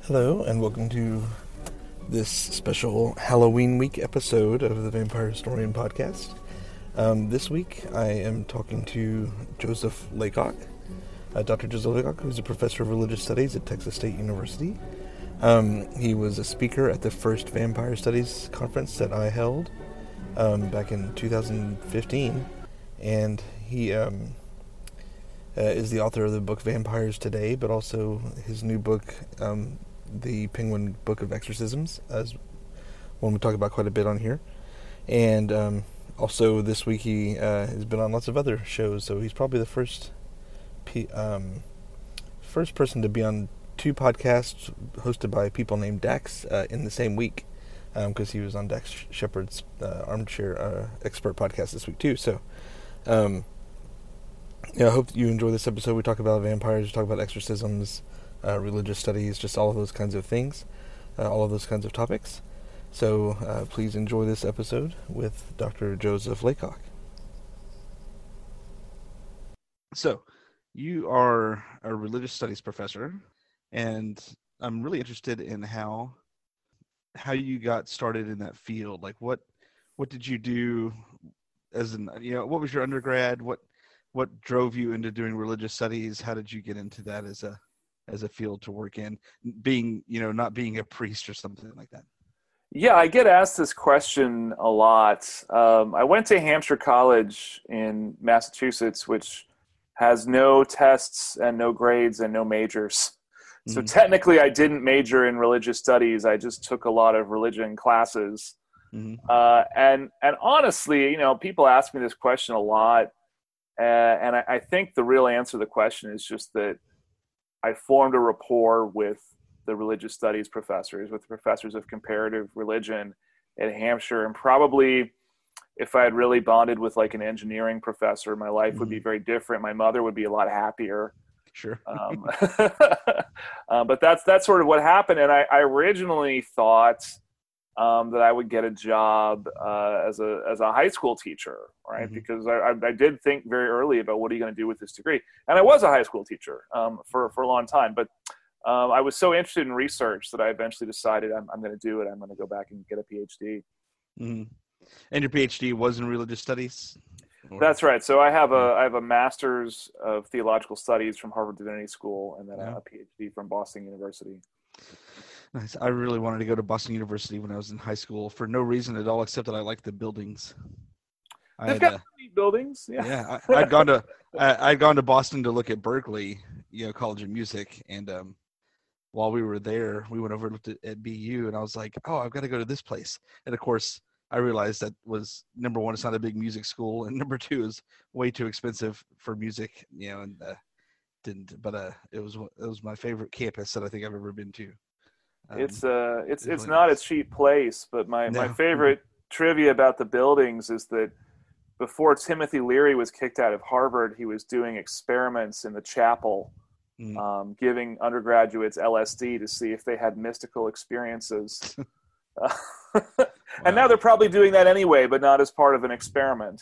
Hello, and welcome to this special Halloween week episode of the Vampire Historian Podcast. This week, I am talking to Joseph Laycock, Dr. Joseph Laycock, who's a professor of religious studies at Texas State University. He was a speaker at the first Vampire Studies conference that I held back in 2015, and he is the author of the book Vampires Today, but also his new book, The Penguin Book of Exorcisms, as one we talk about quite a bit on here. And also this week he has been on lots of other shows, so he's probably the first person to be on two podcasts hosted by people named Dax in the same week, because he was on Dax Shepard's Armchair Expert podcast this week too. So I hope you enjoy this episode. We talk about vampires, we talk about exorcisms, religious studies, just all of those kinds of things, all of those kinds of topics. So please enjoy this episode with Dr. Joseph Laycock. So, you are a religious studies professor, and I'm really interested in how you got started in that field. Like, what did you do as what was your undergrad? What drove you into doing religious studies? How did you get into that as a field to work in, being, not being a priest or something like that? Yeah, I get asked this question a lot. I went to Hampshire College in Massachusetts, which has no tests and no grades and no majors. So technically I didn't major in religious studies. I just took a lot of religion classes. And honestly, people ask me this question a lot. And I think the real answer to the question is just that I formed a rapport with the religious studies professors, with the professors of comparative religion at Hampshire. And probably if I had really bonded with like an engineering professor, my life would be very different. My mother would be a lot happier. Sure. But that's sort of what happened. And I originally thought that I would get a job as a high school teacher, right? Because I did think very early about what are you going to do with this degree. And I was a high school teacher for a long time. But I was so interested in research that I eventually decided I'm going to do it. I'm going to go back and get a PhD. And your PhD was in religious studies? That's right. So I have a master's of theological studies from Harvard Divinity School, and then a PhD from Boston University. Nice. I really wanted to go to Boston University when I was in high school for no reason at all, except that I liked the buildings. They've got neat buildings. Yeah. I'd gone to Boston to look at Berkeley, College of Music, and while we were there, we went over and looked at BU, and I was like, oh, I've got to go to this place. And of course, I realized that was, number one, it's not a big music school, and number two, is way too expensive for music, and didn't. But it was my favorite campus that I think I've ever been to. It's not a cheap place, but my favorite trivia about the buildings is that before Timothy Leary was kicked out of Harvard, he was doing experiments in the chapel, giving undergraduates LSD to see if they had mystical experiences. And now they're probably doing that anyway, but not as part of an experiment.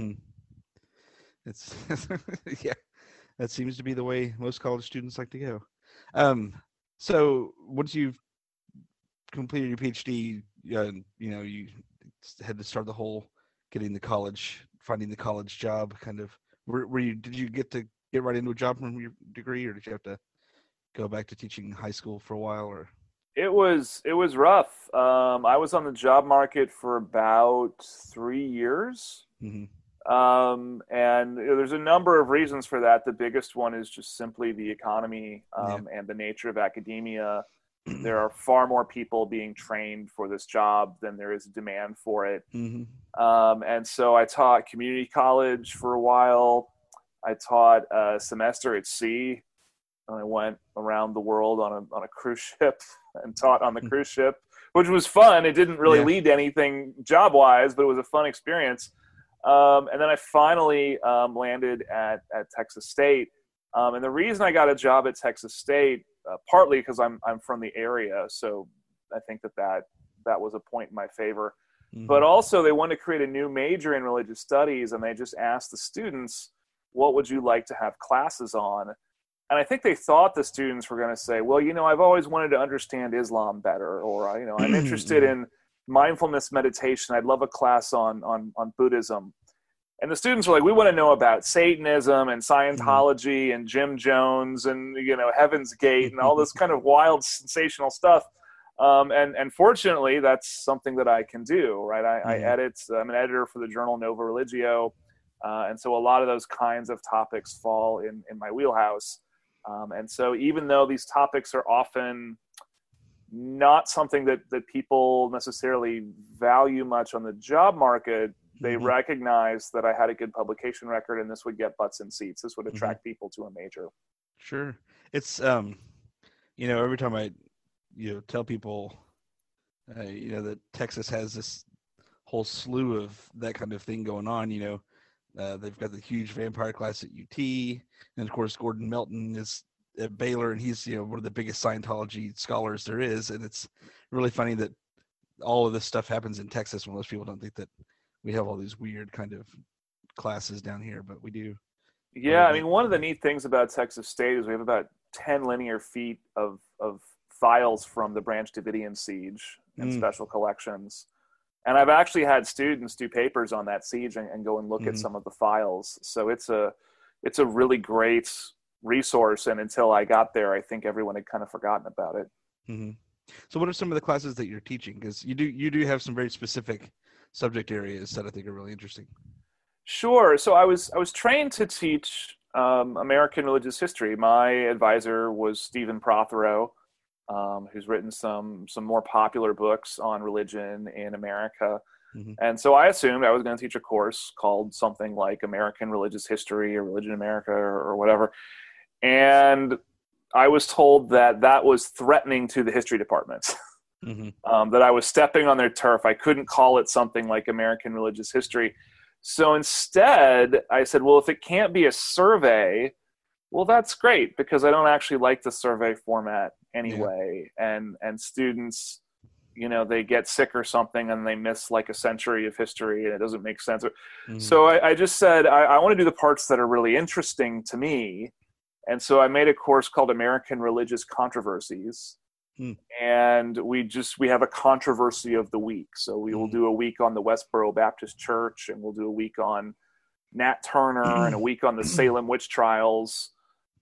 It's yeah, that seems to be the way most college students like to go. So once you've completed your PhD, you had to start the whole finding the college job kind of. Did you get right into a job from your degree, or did you have to go back to teaching high school for a while, or? It was rough. I was on the job market for about 3 years. And there's a number of reasons for that. The biggest one is just simply the economy and the nature of academia. There are far more people being trained for this job than there is demand for it. And so I taught community college for a while. I taught a semester at sea. I went around the world on a cruise ship and taught on the cruise ship, which was fun. It didn't really lead to anything job-wise, but it was a fun experience. And then I finally landed at Texas State. And the reason I got a job at Texas State, partly because I'm from the area, so I think that was a point in my favor. But also they wanted to create a new major in religious studies, and they just asked the students, what would you like to have classes on? And I think they thought the students were going to say, well, I've always wanted to understand Islam better, or, I'm interested in mindfulness meditation. I'd love a class on Buddhism. And the students were like, we want to know about Satanism and Scientology and Jim Jones and, Heaven's Gate and all this kind of wild, sensational stuff. And fortunately, that's something that I can do, right? I edit. I'm an editor for the journal Nova Religio. And so a lot of those kinds of topics fall in my wheelhouse. And so even though these topics are often not something that people necessarily value much on the job market, they recognize that I had a good publication record and this would get butts in seats. This would attract people to a major. Sure. It's, every time I, tell people, that Texas has this whole slew of that kind of thing going on, they've got the huge vampire class at UT. And of course, Gordon Melton is at Baylor, and he's, one of the biggest Scientology scholars there is. And it's really funny that all of this stuff happens in Texas when most people don't think that we have all these weird kind of classes down here, but we do. Yeah. I mean, one of the neat things about Texas State is we have about 10 linear feet of files from the Branch Davidian siege and special collections. And I've actually had students do papers on that siege and go and look at some of the files. So it's a really great resource. And until I got there, I think everyone had kind of forgotten about it. Mm-hmm. So what are some of the classes that you're teaching? Because you do have some very specific subject areas that I think are really interesting. Sure. So I was trained to teach American religious history. My advisor was Stephen Prothero, who's written some more popular books on religion in America. And so I assumed I was going to teach a course called something like American Religious History or Religion in America or whatever. And I was told that was threatening to the history department, that I was stepping on their turf. I couldn't call it something like American Religious History. So instead, I said, well, if it can't be a survey, well, that's great, because I don't actually like the survey format anyway. Yeah. And students, they get sick or something and they miss like a century of history and it doesn't make sense. So I just said, I want to do the parts that are really interesting to me. And so I made a course called American Religious Controversies. And we have a controversy of the week. So we will do a week on the Westboro Baptist Church, and we'll do a week on Nat Turner and a week on the Salem witch trials.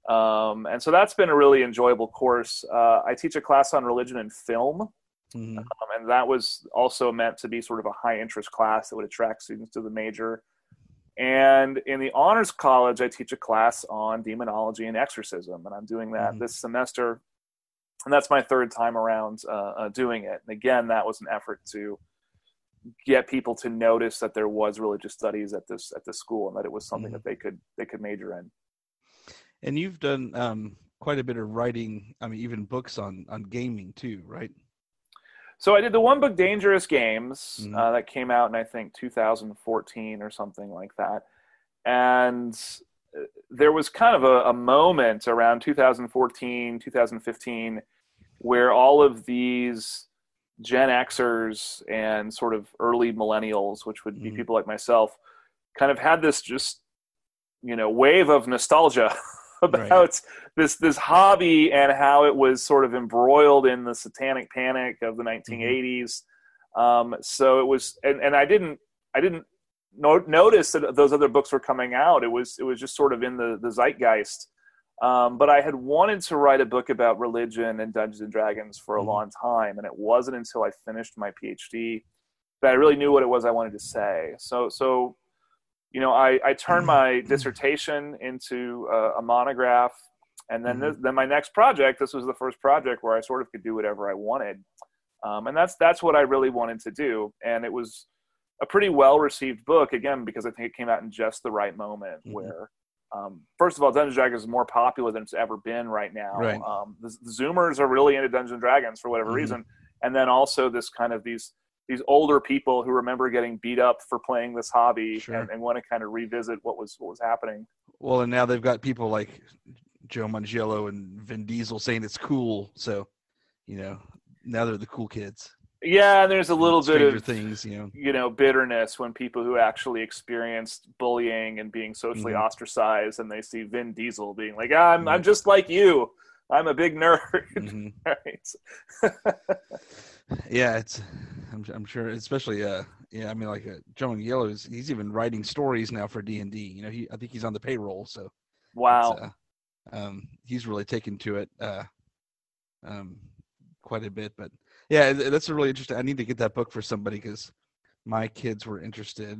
And so that's been a really enjoyable course. I teach a class on religion and film. And that was also meant to be sort of a high interest class that would attract students to the major. And in the honors college, I teach a class on demonology and exorcism. And I'm doing that this semester. And that's my third time around doing it. And again, that was an effort to get people to notice that there was religious studies at this school, and that it was something that they could major in. And you've done quite a bit of writing. I mean, even books on gaming too, right? So I did the one book, Dangerous Games, that came out in, I think, 2014 or something like that. And there was kind of a moment around 2014, 2015, where all of these Gen Xers and sort of early millennials, which would be people like myself, kind of had this just, wave of nostalgia about this hobby and how it was sort of embroiled in the satanic panic of the 1980s. So it was, and I didn't notice that those other books were coming out. It was just sort of in the zeitgeist. But I had wanted to write a book about religion and Dungeons and Dragons for a long time. And it wasn't until I finished my PhD that I really knew what it was I wanted to say. So I turned my dissertation into a monograph. And then then my next project, this was the first project where I sort of could do whatever I wanted. And that's what I really wanted to do. And it was a pretty well-received book, again, because I think it came out in just the right moment where, first of all, Dungeons & Dragons is more popular than it's ever been right now. Right. The Zoomers are really into Dungeons & Dragons for whatever reason. And then also this kind of these older people who remember getting beat up for playing this hobby and want to kind of revisit what was happening. Well, and now they've got people like Joe Manganiello and Vin Diesel saying it's cool. So, now they're the cool kids. Yeah, and there's a little bit Stranger of Things, bitterness when people who actually experienced bullying and being socially ostracized, and they see Vin Diesel being like, I'm just like you. I'm a big nerd. Right? Yeah, I'm sure, especially I mean, like Joe Manganiello he's even writing stories now for D&D. I think he's on the payroll, so Wow. he's really taken to it quite a bit. But yeah, that's really interesting. I need to get that book for somebody because my kids were interested,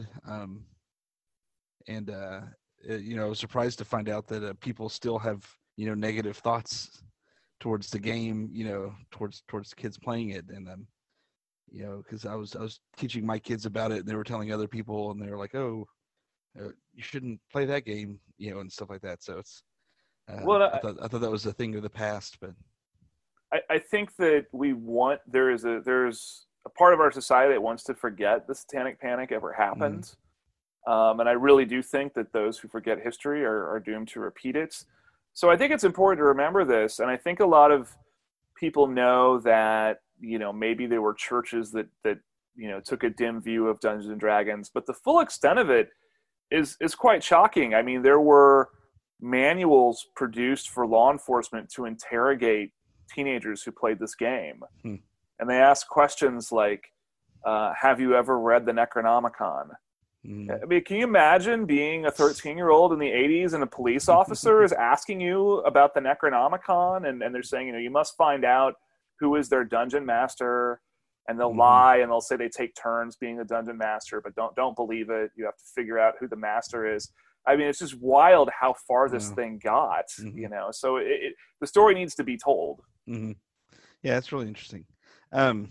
and I was surprised to find out that people still have negative thoughts towards the game, towards the kids playing it, and because I was teaching my kids about it, and they were telling other people, and they were like, "Oh, you shouldn't play that game," and stuff like that. So it's I thought that was a thing of the past, but I think that there's a part of our society that wants to forget the Satanic Panic ever happened. And I really do think that those who forget history are doomed to repeat it. So I think it's important to remember this. And I think a lot of people know that, maybe there were churches that took a dim view of Dungeons and Dragons, but the full extent of it is quite shocking. I mean, there were manuals produced for law enforcement to interrogate teenagers who played this game. And they asked questions like, have you ever read the Necronomicon? I mean, can you imagine being a 13-year-old in the 80s and a police officer is asking you about the Necronomicon, and they're saying, you must find out who is their dungeon master, and they'll lie and they'll say they take turns being the dungeon master, but don't believe it. You have to figure out who the master is. I mean, it's just wild how far this thing got, so the story needs to be told. Yeah, it's really interesting. And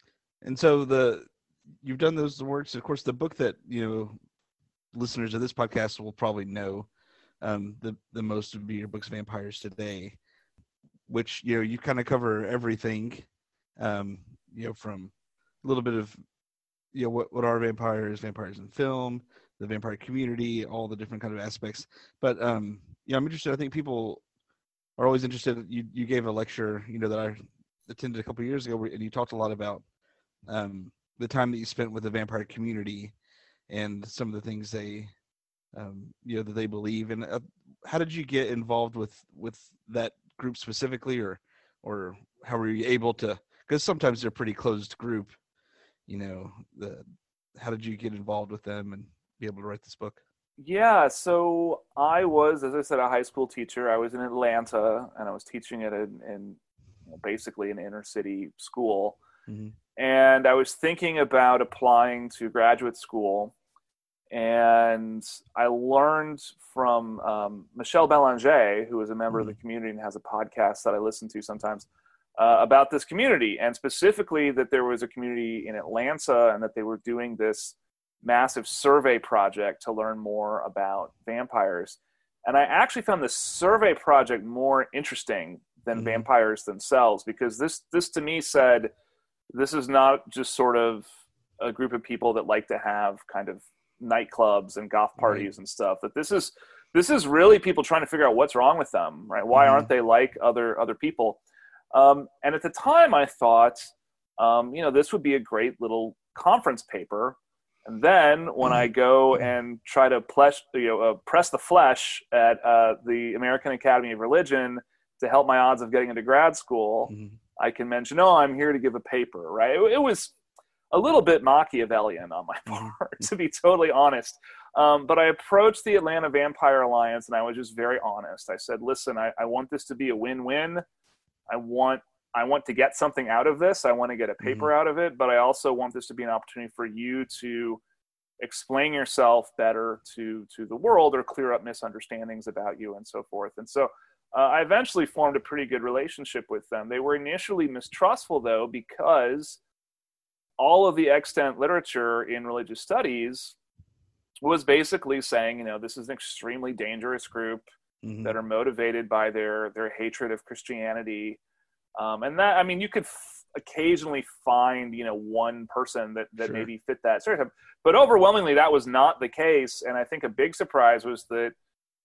so you've done those works. Of course, the book that listeners of this podcast will probably know the most would be your books, Vampires Today, which you kind of cover everything, from a little bit of what are vampires in film, the vampire community, all the different kind of aspects. But I'm interested. I think people are always interested. You gave a lecture that I attended a couple of years ago, and you talked a lot about the time that you spent with the vampire community and some of the things they that they believe. And how did you get involved with that group specifically, or how were you able to, because sometimes they're a pretty closed group, how did you get involved with them and be able to write this book? Yeah, so I was, as I said, a high school teacher. I was in Atlanta, and I was teaching at basically an inner city school. And I was thinking about applying to graduate school, and I learned from Michelle Belanger, who is a member of the community and has a podcast that I listen to sometimes, about this community, and specifically that there was a community in Atlanta and that they were doing this massive survey project to learn more about vampires. And I actually found this survey project more interesting than vampires themselves, because this to me said, this is not just sort of a group of people that like to have kind of nightclubs and goth parties and stuff, that this is really people trying to figure out what's wrong with them, right? Why aren't they like other people? And at the time I thought, this would be a great little conference paper. And then when I go and try to press the flesh at the American Academy of Religion to help my odds of getting into grad school, I can mention, I'm here to give a paper, right? It was a little bit Machiavellian on my part, to be totally honest. But I approached the Atlanta Vampire Alliance, and I was just very honest. I said, listen, I want this to be a win-win. I want to get something out of this. I want to get a paper out of it, but I also want this to be an opportunity for you to explain yourself better to the world, or clear up misunderstandings about you and so forth. And so I eventually formed a pretty good relationship with them. They were initially mistrustful, though, because all of the extant literature in religious studies was basically saying, this is an extremely dangerous group that are motivated by their hatred of Christianity. And that, I mean, you could occasionally find, one person that Sure. maybe fit that stereotype, but overwhelmingly that was not the case. And I think a big surprise was that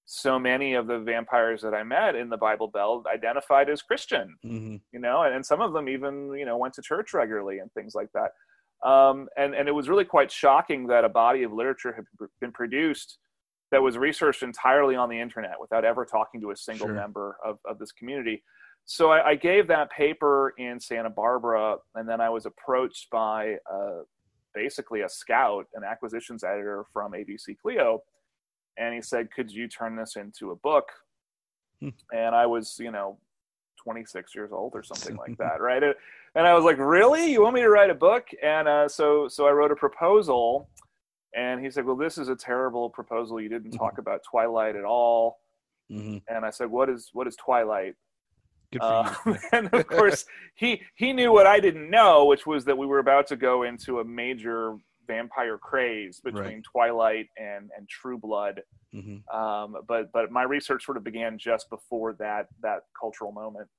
so many of the vampires that I met in the Bible Belt identified as Christian, you know, and some of them even, you know, went to church regularly and things like that. And it was really quite shocking that a body of literature had been produced that was researched entirely on the internet without ever talking to a single member of this community. So I gave that paper in Santa Barbara, and then I was approached by basically a scout, an acquisitions editor from ABC Clio. And he said, could you turn this into a book? And I was, you know, 26 years old or something like that, right? And I was like, really? You want me to write a book? And so I wrote a proposal. And he said, well, this is a terrible proposal. You didn't talk about Twilight at all. And I said, what is Twilight? Good for you. And of course, he knew what I didn't know, which was that we were about to go into a major vampire craze between Twilight and True Blood. But my research sort of began just before that cultural moment.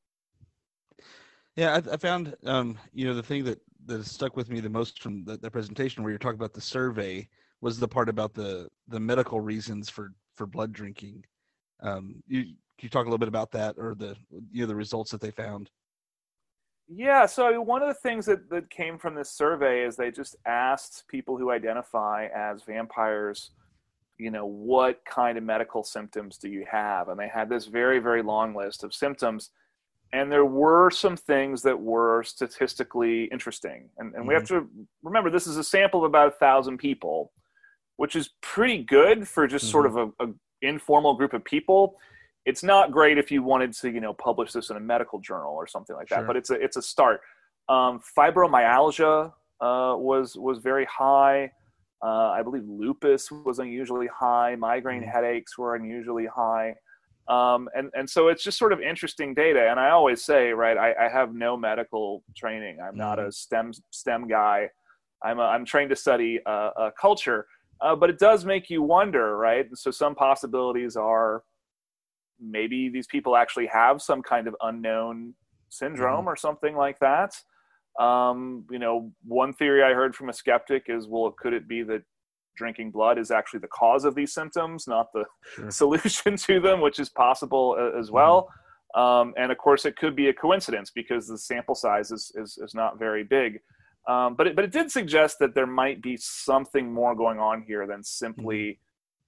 Yeah, I found you know, the thing that stuck with me the most from the presentation where you're talking about the survey was the part about the medical reasons for blood drinking. Can you talk a little bit about that, or the results that they found? Yeah, so one of the things that came from this survey is they just asked people who identify as vampires, you know, what kind of medical symptoms do you have? And they had this very, very long list of symptoms. And there were some things that were statistically interesting. And we have to remember, this is a sample of about 1,000 people, which is pretty good for just sort of a informal group of people. It's not great if you wanted to, you know, publish this in a medical journal or something like that, but it's a start. Fibromyalgia was very high. I believe lupus was unusually high. Migraine headaches were unusually high. And so it's just sort of interesting data. And I always say, right, I have no medical training. I'm not a STEM guy. I'm trained to study culture, but it does make you wonder, right? And so some possibilities are maybe these people actually have some kind of unknown syndrome or something like that. You know, one theory I heard from a skeptic is, well, could it be that drinking blood is actually the cause of these symptoms, not the solution to them, which is possible as well. And of course, it could be a coincidence because the sample size is not very big. But it did suggest that there might be something more going on here than simply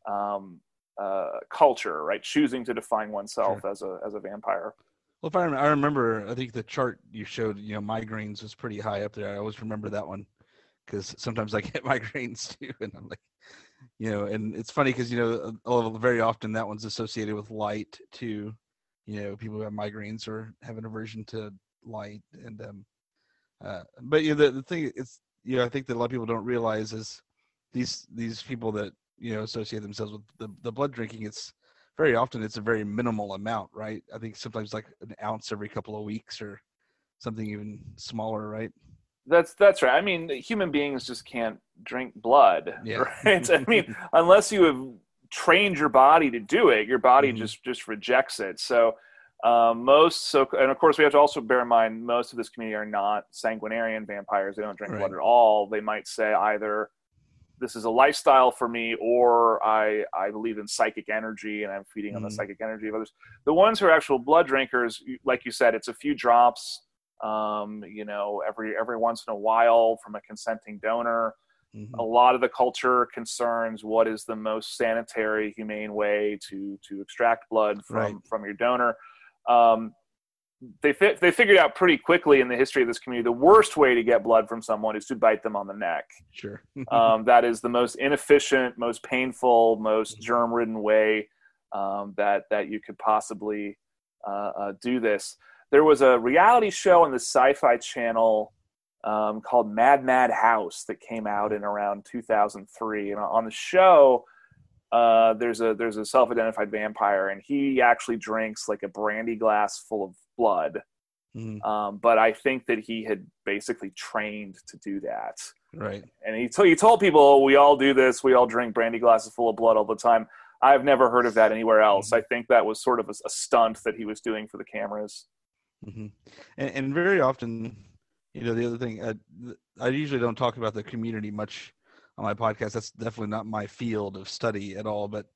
culture, right? Choosing to define oneself as a vampire. Well, if I remember, I think the chart you showed, you know, migraines was pretty high up there. I always remember that one because sometimes I get migraines too, and I'm like, you know, and it's funny because, you know, very often that one's associated with light too. You know, people who have migraines or have an aversion to light, and but you know, the thing is, you know, I think that a lot of people don't realize is these people that, you know, associate themselves with the blood drinking, it's very often it's a very minimal amount, right? I think sometimes like an ounce every couple of weeks or something even smaller, right? That's right. I mean, human beings just can't drink blood, right? I mean, unless you have trained your body to do it, your body just rejects it. So and of course we have to also bear in mind, most of this community are not sanguinarian vampires. They don't drink blood at all. They might say either this is a lifestyle for me, or I believe in psychic energy and I'm feeding on the psychic energy of others. The ones who are actual blood drinkers, like you said, it's a few drops, you know, every once in a while from a consenting donor. A lot of the culture concerns what is the most sanitary, humane way to extract blood from your donor. They figured out pretty quickly in the history of this community, the worst way to get blood from someone is to bite them on the neck. Sure. That is the most inefficient, most painful, most germ-ridden way that you could possibly do this. There was a reality show on the Sci-Fi Channel called Mad House that came out in around 2003. And on the show, there's a self-identified vampire, and he actually drinks like a brandy glass full of blood. But I think that he had basically trained to do that. Right. And he told people, oh, we all do this. We all drink brandy glasses full of blood all the time. I've never heard of that anywhere else. I think that was sort of a stunt that he was doing for the cameras. And very often, you know, the other thing, I usually don't talk about the community much on my podcast. That's definitely not my field of study at all. But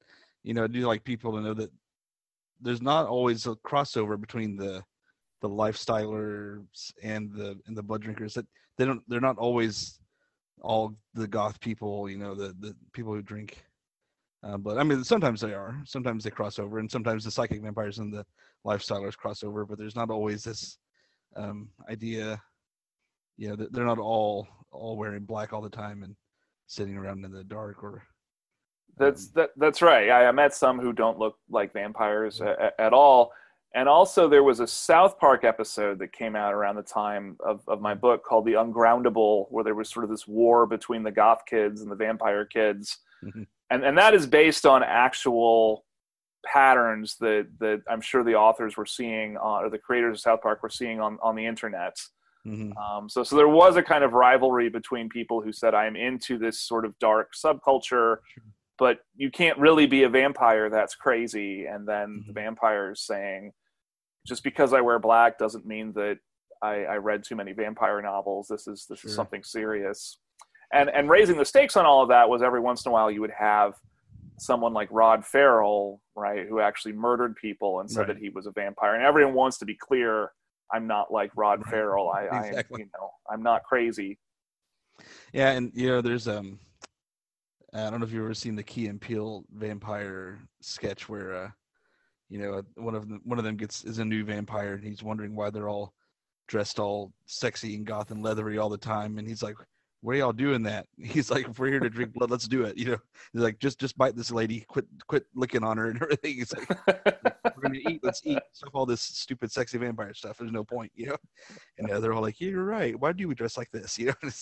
I'd do like people to know that there's not always a crossover between the lifestylers and the blood drinkers. That they're not always all the goth people, the people who drink. But I mean, sometimes they are. Sometimes they cross over, and sometimes the psychic vampires and the lifestylers cross over. But there's not always this idea. That they're not all wearing black all the time and sitting around in the dark. Or that's right. I met some who don't look like vampires at all. And also, there was a South Park episode that came out around the time of my book called The Ungroundable, where there was sort of this war between the goth kids and the vampire kids. Mm-hmm. And that is based on actual patterns that I'm sure the authors were seeing, or the creators of South Park were seeing on the internet. Mm-hmm. So there was a kind of rivalry between people who said, I'm into this sort of dark subculture, but you can't really be a vampire. That's crazy. And then mm-hmm. the vampires saying, just because I wear black doesn't mean that I read too many vampire novels. This is something serious. And raising the stakes on all of that was every once in a while you would have someone like Rod Ferrell, right, who actually murdered people and said that he was a vampire. And everyone wants to be clear, I'm not like Rod Ferrell. Exactly. I'm not crazy. Yeah, and there's I don't know if you've ever seen the Key and Peele vampire sketch where one of them is a new vampire and he's wondering why they're all dressed all sexy and goth and leathery all the time, and he's like, "Why are y'all doing that?" He's like, "If we're here to drink blood, let's do it." He's like, just bite this lady, quit licking on her and everything. He's like, "We're gonna eat, let's eat. Stop all this stupid sexy vampire stuff. There's no point, And they're all like, "Yeah, you're right. Why do we dress like this?"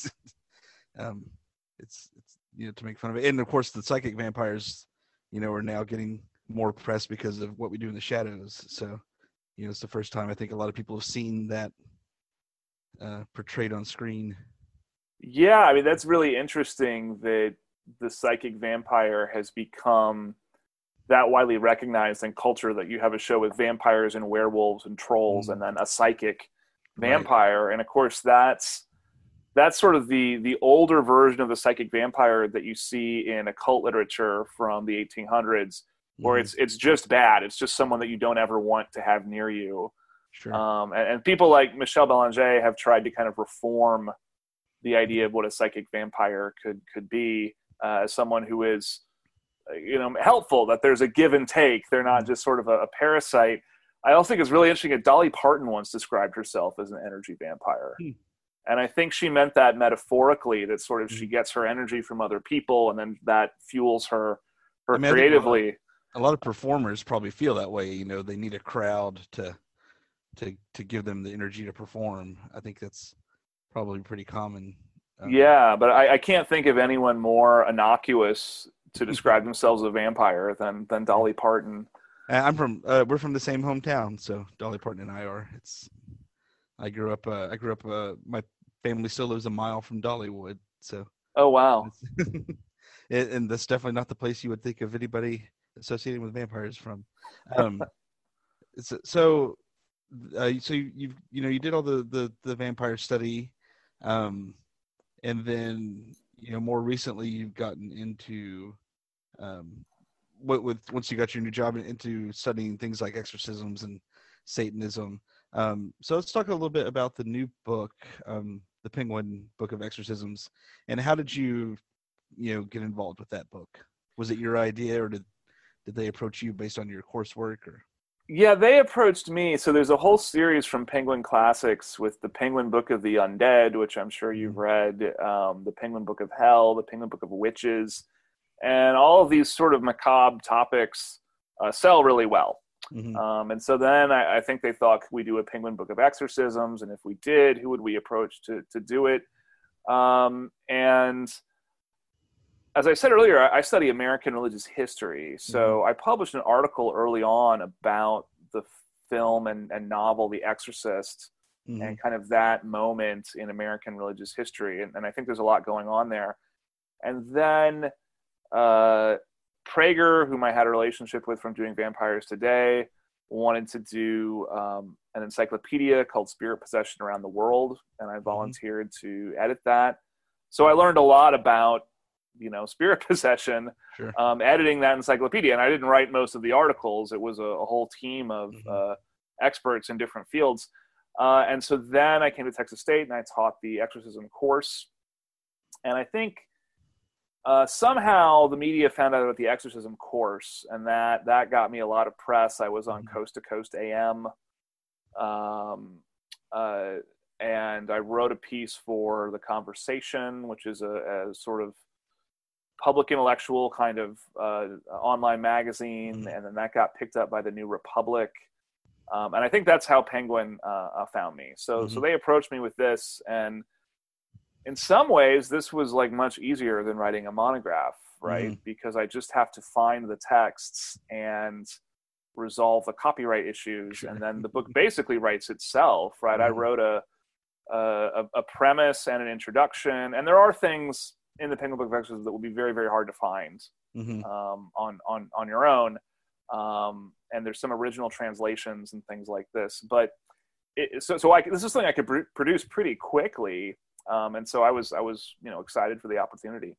It's to make fun of it. And of course, the psychic vampires, are now getting more press because of What We Do in the Shadows. So, it's the first time I think a lot of people have seen that portrayed on screen. Yeah, I mean, that's really interesting that the psychic vampire has become that widely recognized in culture, that you have a show with vampires and werewolves and trolls and then a psychic vampire. Right. And of course, that's sort of the older version of the psychic vampire that you see in occult literature from the 1800s, where it's just bad. It's just someone that you don't ever want to have near you. Sure. And people like Michel Belanger have tried to kind of reform the idea of what a psychic vampire could be, as someone who is, helpful, that there's a give and take. They're not just sort of a parasite. I also think it's really interesting that Dolly Parton once described herself as an energy vampire. And I think she meant that metaphorically, that sort of she gets her energy from other people and then that fuels her creatively. A lot of performers probably feel that way. They need a crowd to give them the energy to perform. I think that's probably pretty common. Yeah, but I can't think of anyone more innocuous to describe themselves as a vampire than Dolly Parton. We're from the same hometown, so Dolly Parton and I are. I grew up. My family still lives a mile from Dollywood, so. Oh wow! And that's definitely not the place you would think of anybody associated with vampires from. So you did all the vampire study, and then more recently you've gotten into once you got your new job, into studying things like exorcisms and Satanism. So let's talk a little bit about the new book, the Penguin Book of Exorcisms, and how did you get involved with that book? Was it your idea, or did they approach you based on your coursework? Or yeah, they approached me. So there's a whole series from Penguin Classics with the Penguin Book of the Undead, which I'm sure you've read, the Penguin Book of Hell, the Penguin Book of Witches, and all of these sort of macabre topics sell really well. And so then I think they thought, could we do a Penguin Book of Exorcisms? And if we did, who would we approach to do it? And as I said earlier, I study American religious history. So I published an article early on about the film and novel The Exorcist, and kind of that moment in American religious history. And I think there's a lot going on there. And then Prager, whom I had a relationship with from doing Vampires Today, wanted to do an encyclopedia called Spirit Possession Around the World, and I volunteered to edit that. So I learned a lot about spirit possession, Sure. editing that encyclopedia. And I didn't write most of the articles. It was a whole team of experts in different fields. And so then I came to Texas State and I taught the exorcism course. And I think somehow the media found out about the exorcism course, and that got me a lot of press. I was on Coast to Coast AM. And I wrote a piece for The Conversation, which is a sort of public intellectual kind of online magazine. And then that got picked up by the New Republic. And I think that's how Penguin found me. So they approached me with this, and in some ways this was like much easier than writing a monograph, right? Because I just have to find the texts and resolve the copyright issues. And then the book basically writes itself, right? I wrote a premise and an introduction, and there are things in the Penguin Book of Exorcism that will be very, very hard to find on your own. And there's some original translations and things like this, but this is something I could produce pretty quickly. And so I was excited for the opportunity.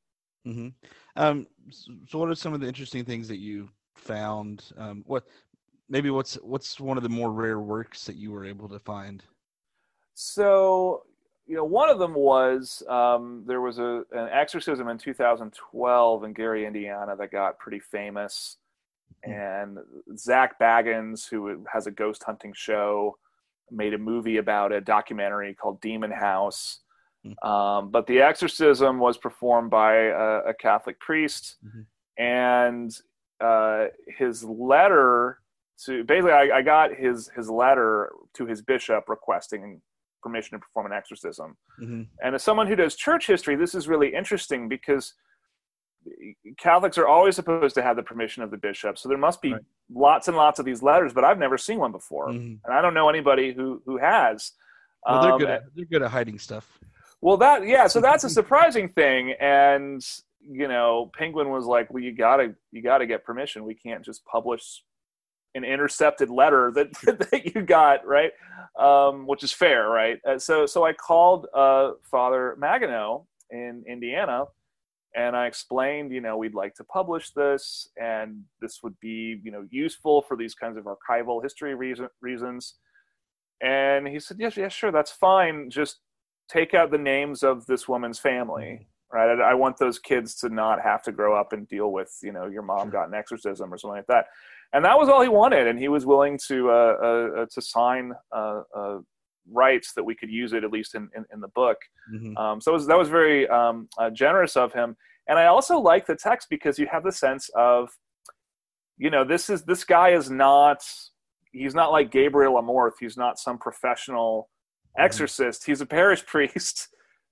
So what are some of the interesting things that you found? What's one of the more rare works that you were able to find? So, one of them was there was an exorcism in 2012 in Gary, Indiana that got pretty famous. And Zach Baggins, who has a ghost hunting show, made a movie about a documentary called Demon House. But the exorcism was performed by a Catholic priest, and his letter to basically, I got his letter to his bishop requesting permission to perform an exorcism. And as someone who does church history, this is really interesting because Catholics are always supposed to have the permission of the bishop. So there must be lots and lots of these letters, but I've never seen one before. And I don't know anybody who has. Well, they're good at hiding stuff. Well, so that's a surprising thing. And, Penguin was like, well, you gotta get permission. We can't just publish an intercepted letter that you got, right? Which is fair, right? So I called Father Magano in Indiana, and I explained, we'd like to publish this, and this would be, useful for these kinds of archival history reasons. And he said, yes, sure, that's fine. Just take out the names of this woman's family, right? I want those kids to not have to grow up and deal with, your mom got an exorcism or something like that. And that was all he wanted. And he was willing to sign rights that we could use it, at least in the book. So that was very generous of him. And I also like the text because you have the sense of, this guy is not, he's not like Gabriel Amorth. He's not some professional exorcist. He's a parish priest.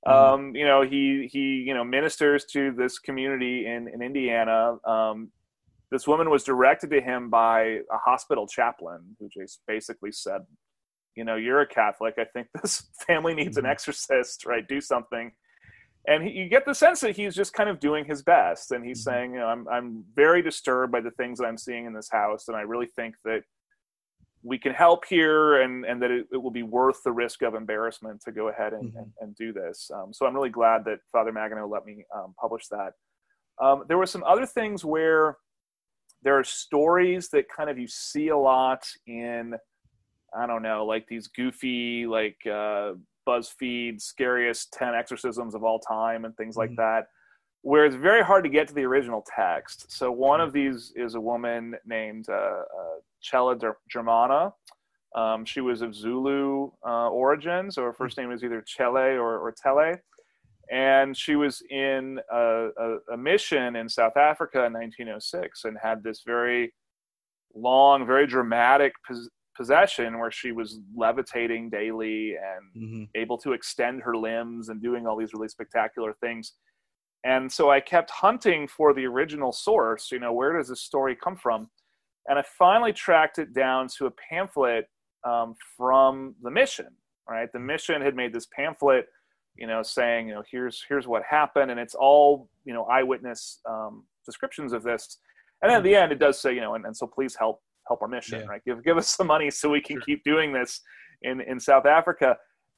He ministers to this community in Indiana. This woman was directed to him by a hospital chaplain who just basically said, you're a Catholic. I think this family needs an exorcist, right? Do something. And you get the sense that he's just kind of doing his best. And he's saying, I'm very disturbed by the things that I'm seeing in this house. And I really think that we can help here, and that it will be worth the risk of embarrassment to go ahead and do this. So I'm really glad that Father Magano let me publish that. There were some other things where there are stories that kind of you see a lot in, I don't know, like these goofy, like BuzzFeed scariest 10 exorcisms of all time and things like that, where it's very hard to get to the original text. So one of these is a woman named Cella Germana. She was of Zulu origins, so her first name is either Chele or Tele. And she was in a mission in South Africa in 1906 and had this very long, very dramatic possession where she was levitating daily and able to extend her limbs and doing all these really spectacular things. And so I kept hunting for the original source, where does this story come from? And I finally tracked it down to a pamphlet from the mission, right? The mission had made this pamphlet, saying, here's what happened. And it's all, eyewitness descriptions of this. And then at the end, it does say, and so please help our mission, right? Give us some money so we can keep doing this in South Africa.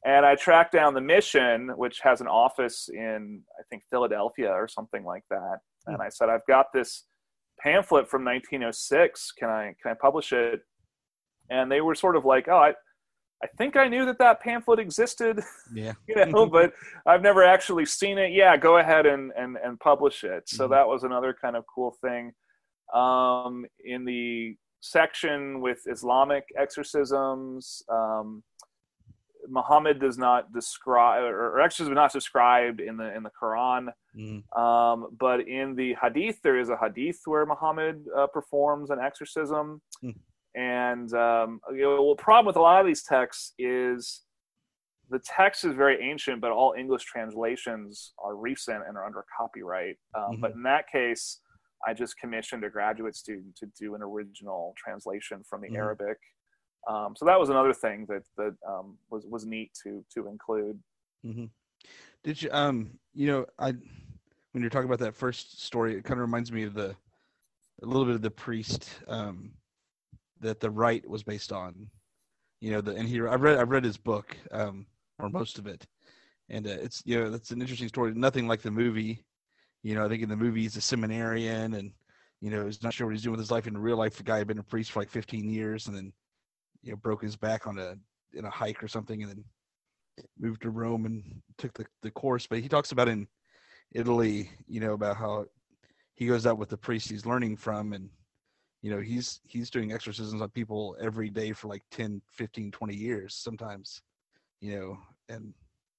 And I tracked down the mission, which has an office in, I think, Philadelphia or something like that. And I said, I've got this pamphlet from 1906. Can I publish it? And they were sort of like, oh, I think I knew that pamphlet existed, yeah, but I've never actually seen it. Yeah, go ahead and publish it. So that was another kind of cool thing. In the section with Islamic exorcisms, Muhammad does not describe, or exorcism is not described in the Quran. But in the Hadith, there is a Hadith where Muhammad performs an exorcism. And the problem with a lot of these texts is the text is very ancient, but all English translations are recent and are under copyright. But in that case, I just commissioned a graduate student to do an original translation from the Arabic. So that was another thing that was neat to include. Did you when you're talking about that first story, it kind of reminds me of a little bit of the priest that the Rite was based on. I've read his book, or most of it, and it's that's an interesting story. Nothing like the movie. I think in the movie he's a seminarian, and he's not sure what he's doing with his life. In real life, the guy had been a priest for like 15 years, and then broke his back in a hike or something, and then moved to Rome and took the course. But he talks about in Italy, about how he goes out with the priest he's learning from, and he's doing exorcisms on people every day for like 10, 15, 20 years sometimes, and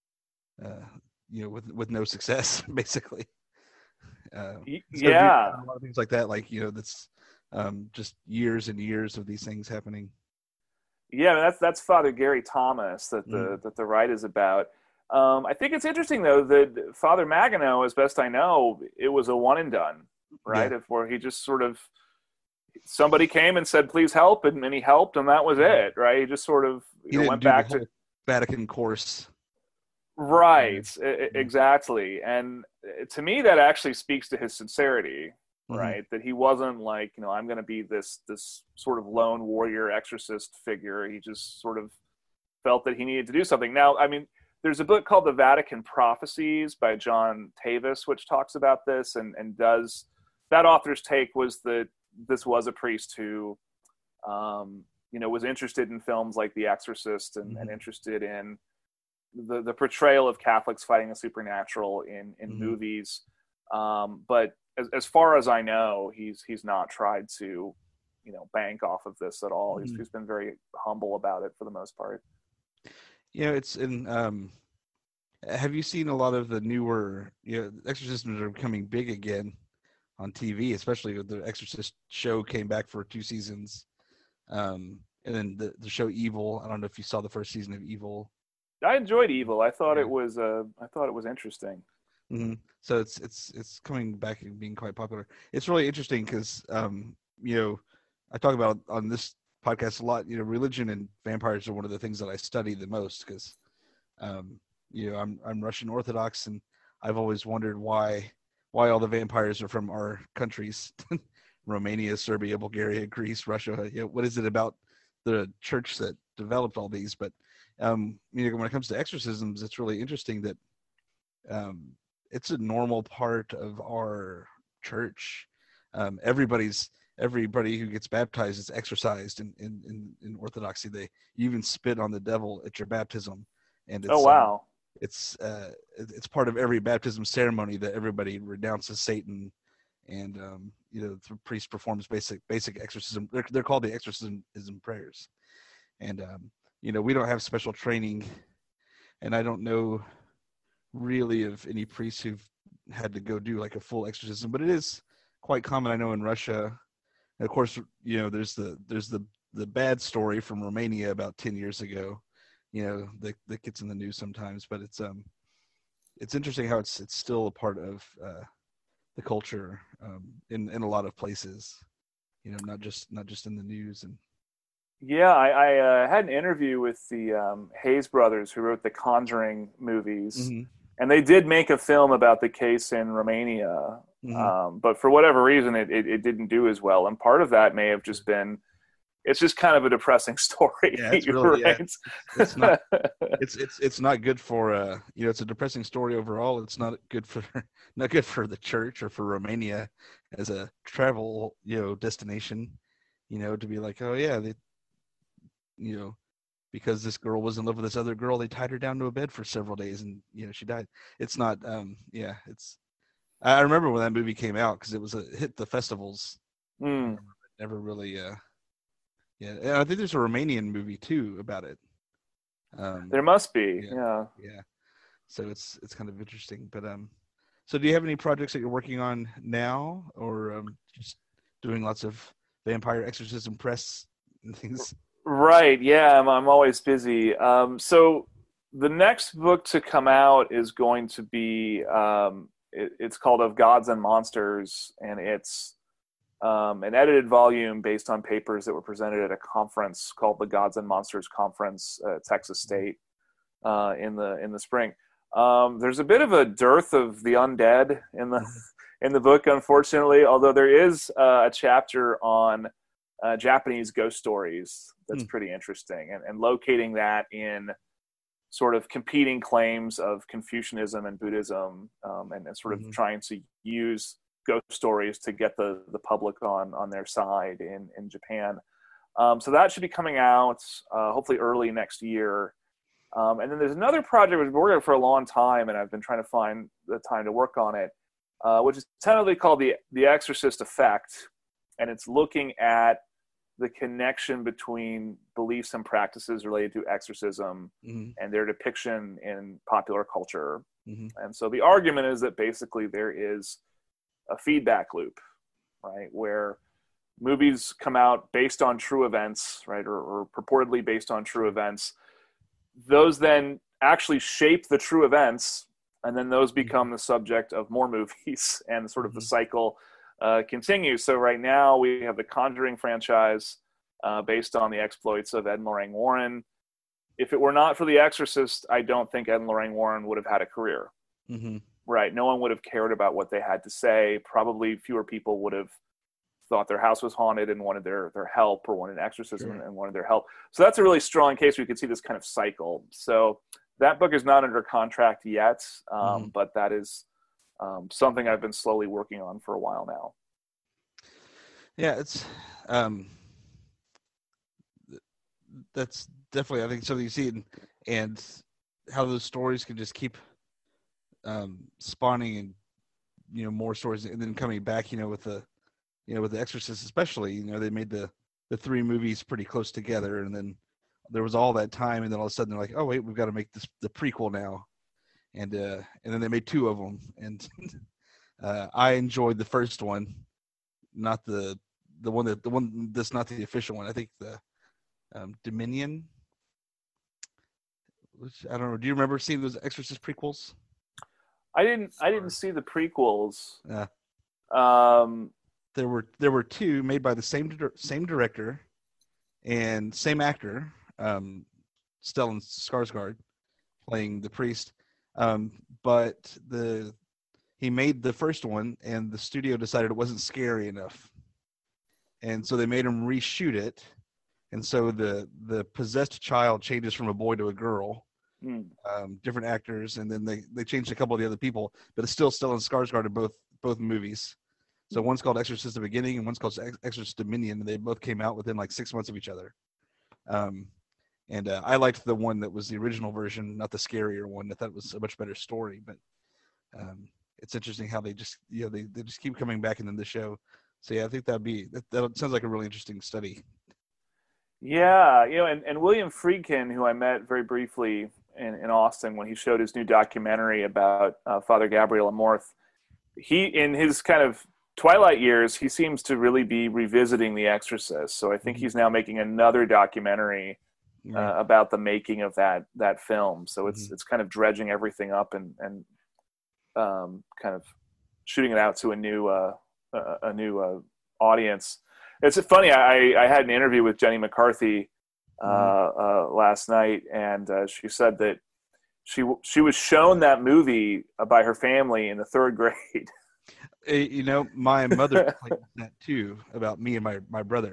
with no success basically. A lot of things like that, like that's just years and years of these things happening. Yeah, that's Father Gary Thomas that the Rite is about. I think it's interesting though that Father Magano, as best I know, it was a one and done, right? Where he just sort of, somebody came and said, "Please help," and he helped, and that was it, right? He just sort of went back to Vatican course. Right, exactly. And to me, that actually speaks to his sincerity, right? That he wasn't like, I'm going to be this sort of lone warrior exorcist figure. He just sort of felt that he needed to do something. Now, I mean, there's a book called The Vatican Prophecies by John Tavis, which talks about this and does, that author's take was that this was a priest who, was interested in films like The Exorcist and interested in the portrayal of Catholics fighting the supernatural in movies. But as far as I know, he's not tried to, bank off of this at all. He's been very humble about it for the most part. It's in, have you seen a lot of the newer, exorcisms are becoming big again on TV, especially with the Exorcist show came back for 2 seasons. And then the show Evil, I don't know if you saw the first season of Evil. I enjoyed Evil. I thought it was interesting. So it's coming back and being quite popular. It's really interesting because I talk about on this podcast a lot. Religion and vampires are one of the things that I study the most because I'm Russian Orthodox, and I've always wondered why all the vampires are from our countries, Romania, Serbia, Bulgaria, Greece, Russia. What is it about the church that developed all these? But when it comes to exorcisms, it's really interesting that it's a normal part of our church. Everybody who gets baptized is exorcised in Orthodoxy. You even spit on the devil at your baptism, and it's, it's part of every baptism ceremony that everybody renounces Satan, and the priest performs basic exorcism. They're called the exorcism prayers, and we don't have special training, and I don't know really of any priests who've had to go do like a full exorcism, but it is quite common, I know, in Russia. And of course, there's the bad story from Romania about 10 years ago, that gets in the news sometimes, but it's interesting how it's still a part of the culture in a lot of places, not just in the news. And yeah, I had an interview with the Hayes brothers who wrote the Conjuring movies, and they did make a film about the case in Romania, but for whatever reason, it didn't do as well. And part of that may have just been it's just kind of a depressing story. Yeah, it's really, right? It's not. It's not good for it's a depressing story overall. It's not good for the church or for Romania as a travel destination. To be like, oh yeah, they, because this girl was in love with this other girl, they tied her down to a bed for several days, and she died. It's not. It's. I remember when that movie came out because it hit the festivals. Never really. Yeah, and I think there's a Romanian movie too about it. There must be. Yeah. So it's kind of interesting. But so do you have any projects that you're working on now, or just doing lots of vampire exorcism press and things? Right. Yeah, I'm always busy. So the next book to come out is going to be it's called Of Gods and Monsters, and it's an edited volume based on papers that were presented at a conference called the Gods and Monsters Conference at Texas State in the spring. There's a bit of a dearth of the undead in the book, unfortunately, although there is a chapter on Japanese ghost stories that's pretty interesting, and locating that in sort of competing claims of Confucianism and Buddhism, and sort of trying to use ghost stories to get the public on their side in Japan. So that should be coming out hopefully early next year. And then there's another project we've been working on for a long time, and I've been trying to find the time to work on it, which is tentatively called the Exorcist Effect. And it's looking at the connection between beliefs and practices related to exorcism and their depiction in popular culture. And so the argument is that basically there is a feedback loop, right, where movies come out based on true events, right, or purportedly based on true events. Those then actually shape the true events, and then those become the subject of more movies, and sort of the cycle continues. So right now we have the Conjuring franchise based on the exploits of Ed and Lorraine Warren. If it were not for The Exorcist, I don't think Ed and Lorraine Warren would have had a career. Right. No one would have cared about what they had to say. Probably fewer people would have thought their house was haunted and wanted their help, or wanted an exorcism and wanted their help. So that's a really strong case where you could see this kind of cycle. So that book is not under contract yet, but that is something I've been slowly working on for a while now. Yeah, it's that's definitely, I think, something you see, and how those stories can just keep spawning, and more stories, and then coming back, with the Exorcist especially. They made the 3 movies pretty close together, and then there was all that time, and then all of a sudden they're like, oh wait, we've got to make this the prequel now, and then they made 2 of them, and I enjoyed the first one, not the one that's not the official one. I think the Dominion, which I don't know. Do you remember seeing those Exorcist prequels? I didn't see the prequels. Yeah. There were 2 made by the same director and same actor, Stellan Skarsgård, playing the priest. But he made the first one, and the studio decided it wasn't scary enough, and so they made him reshoot it. And so the possessed child changes from a boy to a girl. Different actors, and then they changed a couple of the other people, but it's still Stellan Skarsgård in both movies. So one's called Exorcist: The Beginning, and one's called Exorcist Dominion, and they both came out within like 6 months of each other. And I liked the one that was the original version, not the scarier one. I thought it was a much better story. But it's interesting how they just they just keep coming back into the show. So yeah, I think that sounds like a really interesting study. Yeah, and William Friedkin, who I met very briefly in Austin when he showed his new documentary about Father Gabriel Amorth, he, in his kind of twilight years, he seems to really be revisiting The Exorcist. So I think he's now making another documentary about the making of that film. So it's kind of dredging everything up and kind of shooting it out to a new audience. It's funny. I had an interview with Jenny McCarthy last night, and she said that she was shown that movie by her family in the 3rd grade. My mother played that too, about me and my brother.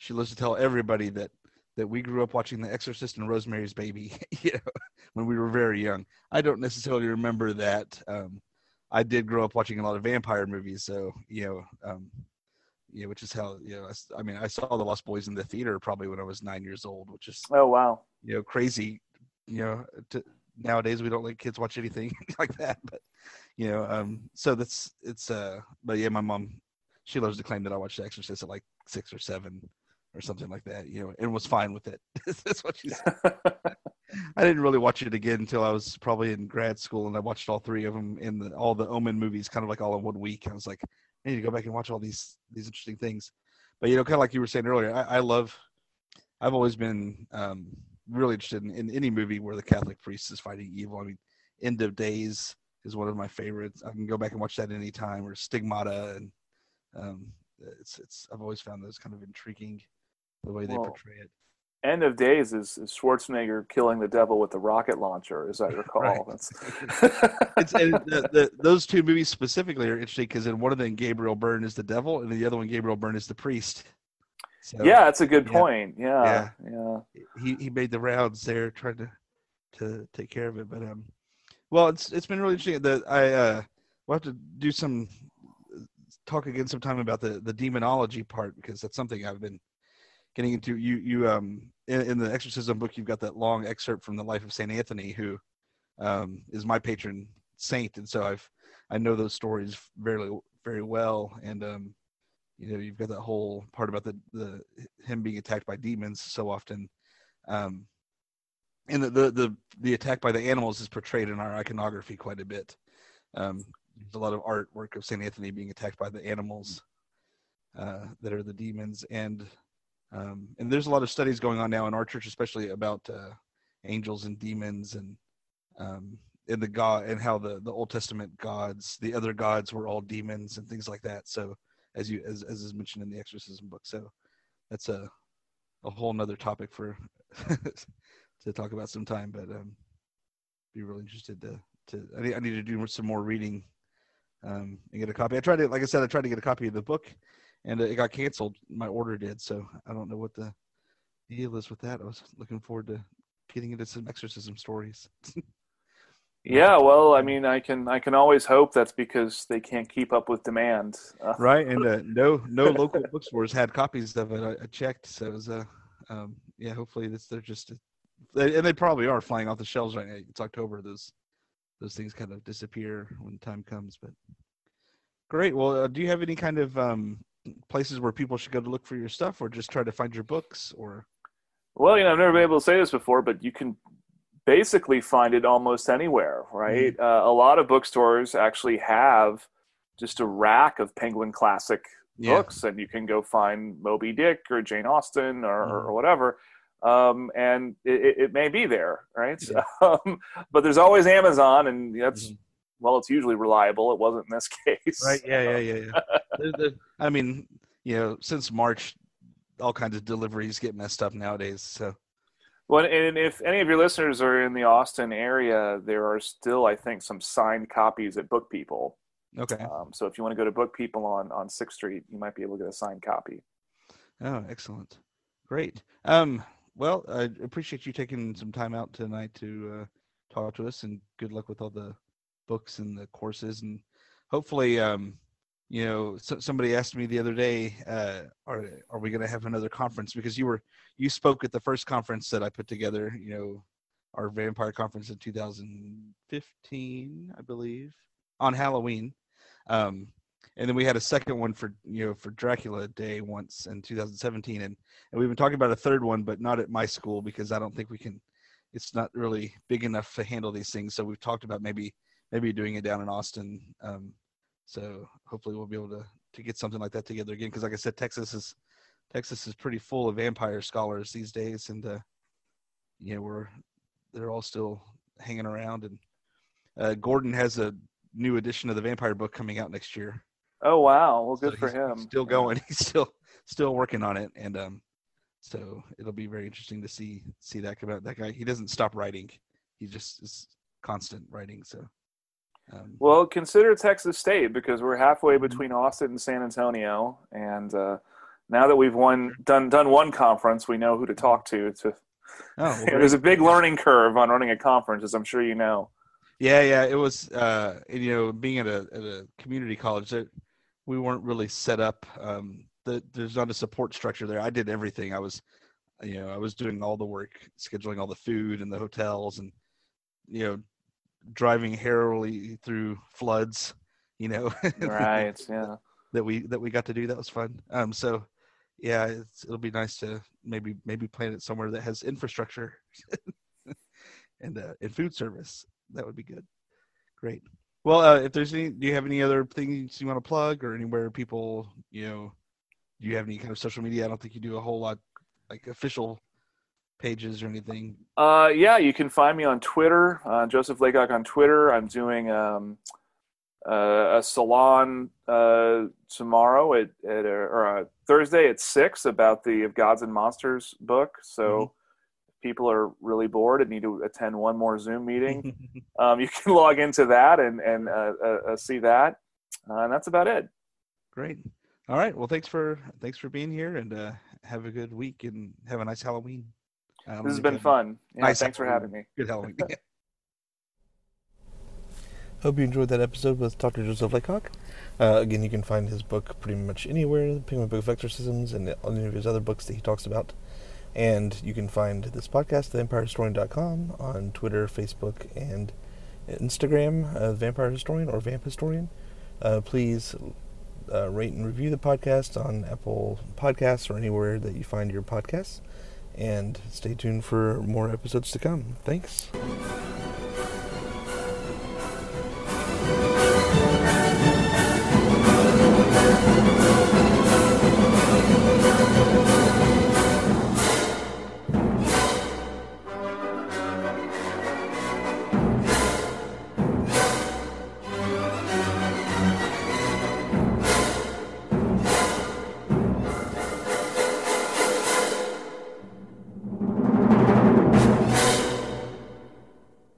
she loves to tell everybody that we grew up watching The Exorcist and Rosemary's Baby, when we were very young. I don't necessarily remember that. I did grow up watching a lot of vampire movies, so which is how I saw The Lost Boys in the theater probably when I was 9 years old, which is oh wow, crazy. Nowadays we don't let kids watch anything like that, but so but yeah, my mom, she loves to claim that I watched The Exorcist at like 6 or 7 or something like that, and was fine with it. That's what she said. I didn't really watch it again until I was probably in grad school, and I watched all 3 of them all the Omen movies kind of like all in 1 week. I was like, I need to go back and watch all these interesting things. But kind of like you were saying earlier, I've always been really interested in any movie where the Catholic priest is fighting evil. I mean, End of Days is one of my favorites. I can go back and watch that anytime, or Stigmata, and I've always found those kind of intriguing, the way they portray it. End of Days is Schwarzenegger killing the devil with the rocket launcher, as I recall. Right. Those 2 movies specifically are interesting because in one of them, Gabriel Byrne is the devil, and in the other one, Gabriel Byrne is the priest. So, yeah, that's a good point. Yeah. He made the rounds there, trying to take care of it. But well, it's been really interesting. That we'll have to do some talk again sometime about the demonology part, because that's something I've been getting into. You in the Exorcism book, you've got that long excerpt from the life of Saint Anthony, who is my patron saint, and so I know those stories very, very well. And you've got that whole part about the him being attacked by demons so often, and the attack by the animals is portrayed in our iconography quite a bit. There's a lot of artwork of Saint Anthony being attacked by the animals that are the demons, and there's a lot of studies going on now in our church, especially about angels and demons, and the God, and how the Old Testament gods, the other gods, were all demons and things like that. So as is mentioned in the Exorcism book. So that's a whole nother topic for to talk about sometime. But be really interested to I need to do some more reading and get a copy. I tried to get a copy of the book, and it got canceled. My order did, so I don't know what the deal is with that. I was looking forward to getting into some exorcism stories. Yeah, well, I mean, I can always hope that's because they can't keep up with demand. Right, and no local bookstores had copies of it. I checked, so it was hopefully they're just, and they probably are flying off the shelves right now. It's October; those things kind of disappear when time comes. But great. Well, do you have any kind of places where people should go to look for your stuff, or just try to find your books? Or, well, I've never been able to say this before, but you can basically find it almost anywhere, right? Mm-hmm. A lot of bookstores actually have just a rack of Penguin Classic books, and you can go find Moby Dick or Jane Austen or whatever, and it may be there, right? Yeah. But there's always Amazon, and that's well, it's usually reliable. It wasn't in this case, right? Yeah. I mean, since March, all kinds of deliveries get messed up nowadays, so. Well, and if any of your listeners are in the Austin area, there are still, I think, some signed copies at Book People. Okay. So if you want to go to Book People on 6th Street, you might be able to get a signed copy. Oh, excellent. Great. Well, I appreciate you taking some time out tonight to talk to us, and good luck with all the books and the courses. And hopefully, somebody asked me the other day, are we going to have another conference? Because you spoke at the first conference that I put together, our vampire conference in 2015, I believe, on Halloween. And then we had a second one for Dracula Day once in 2017. And we've been talking about a third one, but not at my school, because I don't think we can, it's not really big enough to handle these things. So we've talked about maybe doing it down in Austin. So hopefully we'll be able to get something like that together again. Because like I said, Texas is pretty full of vampire scholars these days, and they're all still hanging around. And Gordon has a new edition of the vampire book coming out next year. Oh wow! Well, good for him. He's still going. He's still working on it, and so it'll be very interesting to see that come out. That guy, he doesn't stop writing. He just is constant writing. So. Well, consider Texas State, because we're halfway between Austin and San Antonio, and now that we've done one conference, we know who to talk to. There's a big learning curve on running a conference, as I'm sure you know. Yeah, it was. Being at a community college, we weren't really set up. There's not a support structure there. I did everything. I was doing all the work, scheduling all the food and the hotels, and driving harrowly through floods. Right? Yeah. that we got to do. That was fun. So yeah, it'll be nice to maybe plan it somewhere that has infrastructure and food service. That would be good. Great. Well, if there's do you have any other things you want to plug, or anywhere people, do you have any kind of social media? I don't think you do a whole lot, like official pages or anything. Yeah, you can find me on Twitter, Joseph Laycock on Twitter. I'm doing a salon tomorrow or Thursday at 6 about the Of Gods and Monsters book. So if people are really bored and need to attend one more Zoom meeting, you can log into that and see that. And that's about it. Great. All right. Well, thanks for being here, and have a good week and have a nice Halloween. This has been fun. Yeah, nice. Thanks for having me. Good Halloween. Hope you enjoyed that episode with Dr. Joseph Laycock. Again, you can find his book pretty much anywhere, the Penguin Book of Exorcisms, and any of his other books that he talks about. And you can find this podcast, TheVampireHistorian.com, on Twitter, Facebook, and Instagram, The Vampire Historian or Vamp Historian. Please rate and review the podcast on Apple Podcasts or anywhere that you find your podcasts. And stay tuned for more episodes to come. Thanks.